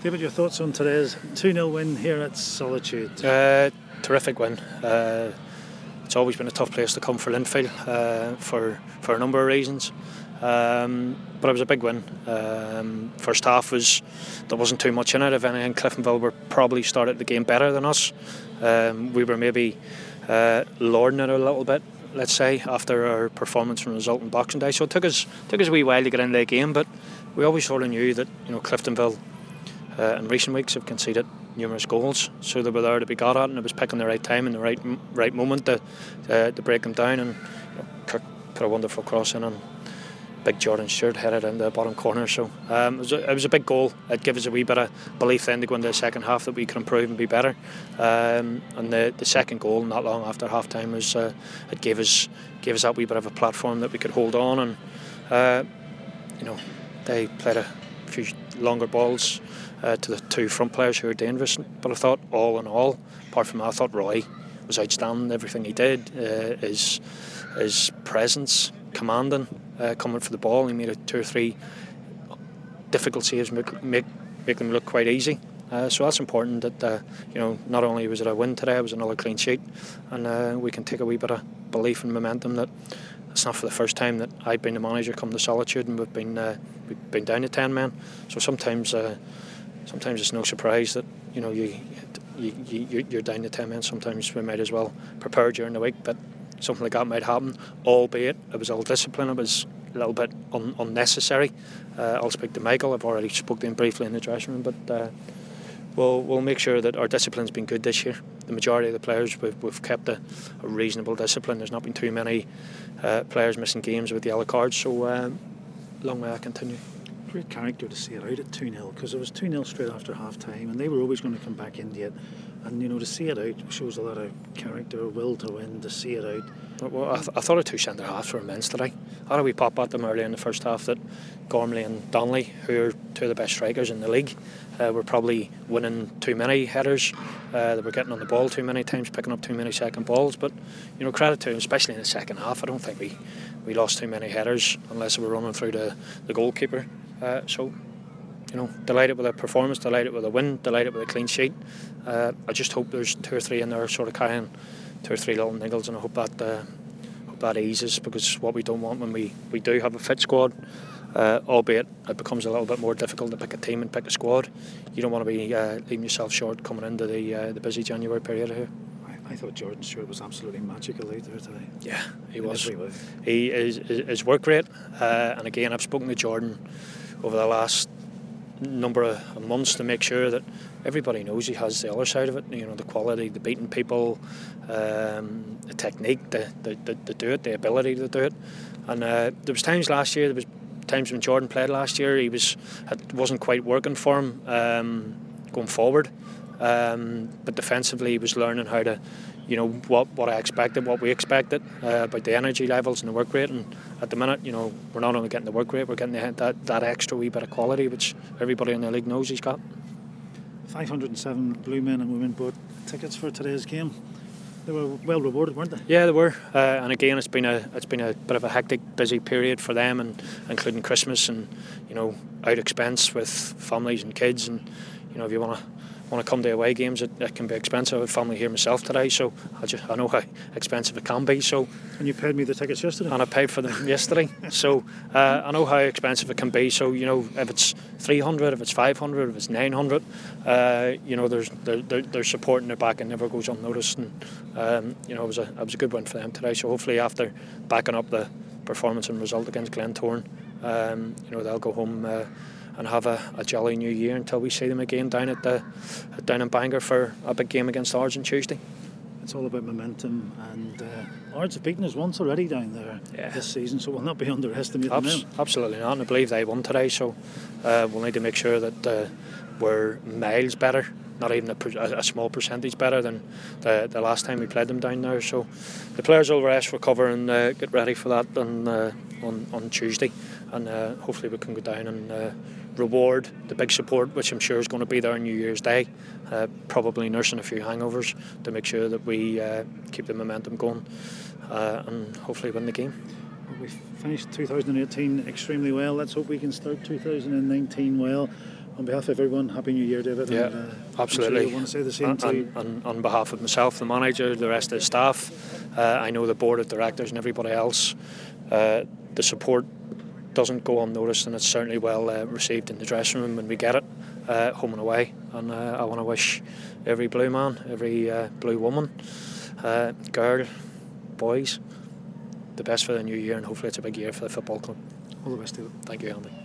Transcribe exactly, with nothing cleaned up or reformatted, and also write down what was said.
David, your thoughts on today's two nil win here at Solitude? Uh, terrific win. Uh, it's always been a tough place to come for Linfield uh, for, for a number of reasons. Um, but it was a big win. Um, first half was there wasn't too much in it. If anything, Cliftonville were probably started the game better than us. Um, we were maybe uh, lording it a little bit, let's say, after our performance and result in Boxing Day. So it took us took us a wee while to get into the game, but we always sort of knew that, you know, Cliftonville uh, in recent weeks have conceded numerous goals, so they were there to be got at, and it was picking the right time and the right right moment to uh, to break them down. And you know, Kirk put a wonderful cross in, and big Jordan Stewart headed in the bottom corner. So um, it, was a, it was a big goal. It gave us a wee bit of belief then to go into the second half that we could improve and be better. Um, and the, the second goal, not long after half time, was uh, it gave us gave us that wee bit of a platform that we could hold on. And uh, you know, they played a few longer balls uh, to the two front players who were dangerous. But I thought, all in all, apart from that, I thought Roy was outstanding. Everything he did, uh, his his presence, commanding, uh, coming for the ball. He made a two or three difficult saves, make make, make them look quite easy. Uh, so that's important. That uh, you know, not only was it a win today, it was another clean sheet, and uh, we can take a wee bit of belief and momentum that it's not for the first time that I've been the manager come to Solitude, and we've been uh, we've been down to ten men. So sometimes uh, sometimes it's no surprise that you know you, you, you you're down to ten men. Sometimes we might as well prepare during the week, but something like that might happen. Albeit it was ill discipline. It was a little bit un- unnecessary. Uh, I'll speak to Michael. I've already spoke to him briefly in the dressing room, but uh, we'll we'll make sure that our discipline's been good this year. The majority of the players we've, we've kept a, a reasonable discipline. There's not been too many uh, players missing games with yellow cards, so um, long may I continue. Great character to see it out at two nil, because it was two nil straight after half time, and they were always going to come back into it. And you know, to see it out shows a lot of character, will to win, to see it out. Well, I, th- I thought our two centre halves were immense today. I had a wee pop at them earlier in the first half that Gormley and Donnelly, who are two of the best strikers in the league, uh, were probably winning too many headers. Uh, they were getting on the ball too many times, picking up too many second balls. But you know, credit to them, especially in the second half. I don't think we, we lost too many headers unless we were running through the, the goalkeeper. Uh, so. You know, delighted with a performance, delighted with a win, delighted with a clean sheet. Uh, I just hope there's two or three in there sort of carrying two or three little niggles, and I hope that uh, hope that eases, because what we don't want when we, we do have a fit squad, uh, albeit it becomes a little bit more difficult to pick a team and pick a squad. You don't want to be uh, leaving yourself short coming into the uh, the busy January period here. I thought Jordan Stewart was absolutely magical out there today. Yeah, he in was. Every way. He is his work rate, uh, and again, I've spoken to Jordan over the last number of months to make sure that everybody knows he has the other side of it. You know, the quality, the beating people, um, the technique, the, the, the, the do it, the ability to do it. And uh, there was times last year, there was times when Jordan played last year, he was it wasn't quite working for him um, going forward. Um, but defensively, he was learning how to, you know, what, what I expected, what we expected uh, about the energy levels and the work rate. And at the minute, you know, we're not only getting the work rate, we're getting the, that, that extra wee bit of quality, which everybody in the league knows he's got. five hundred seven blue men and women bought tickets for today's game. They were well rewarded, weren't they? Yeah, they were. Uh, and again, it's been a it's been a bit of a hectic, busy period for them, and including Christmas and, you know, out expense with families and kids. And, you know, if you want to want to come to away games, it, it can be expensive. I have family here myself today, so I just I know how expensive it can be. So, and you paid me the tickets yesterday, and I paid for them yesterday. So uh, I know how expensive it can be. So, you know, if it's three hundred, if it's five hundred, if it's nine hundred, uh, you know, there's there, there, there's support in their back and never goes unnoticed. And um, you know, it was a it was a good win for them today. So hopefully, after backing up the performance and result against Glentoran, um, you know, they'll go home Uh, and have a, a jolly new year until we see them again down at the down in Bangor for a big game against Ards on Tuesday. It's all about momentum, and uh, Ards have beaten us once already down there yeah. this season, so we'll not be underestimating Abs- them. Absolutely not, and I believe they won today, so uh, we'll need to make sure that uh, we're miles better, not even a, per- a small percentage better than the, the last time we played them down there. So the players will rest, recover, and uh, get ready for that on uh, on, on Tuesday, and uh, hopefully we can go down and uh, reward the big support, which I'm sure is going to be there on New Year's Day, uh, probably nursing a few hangovers to make sure that we uh, keep the momentum going uh, and hopefully win the game. Well, we finished two thousand eighteen extremely well. Let's hope we can start two thousand nineteen well. on behalf of everyone, Happy New Year, David. Yeah, and, uh, absolutely. I'm sure you want to say the same and, to and, and on behalf of myself, the manager, the rest of the staff, uh, I know the board of directors and everybody else, uh, the support doesn't go unnoticed, and it's certainly well uh, received in the dressing room when we get it, uh, home and away. And uh, I want to wish every blue man, every uh, blue woman, uh, girl, boys, the best for the new year, and hopefully it's a big year for the football club. All the best, David. Thank you, Andy.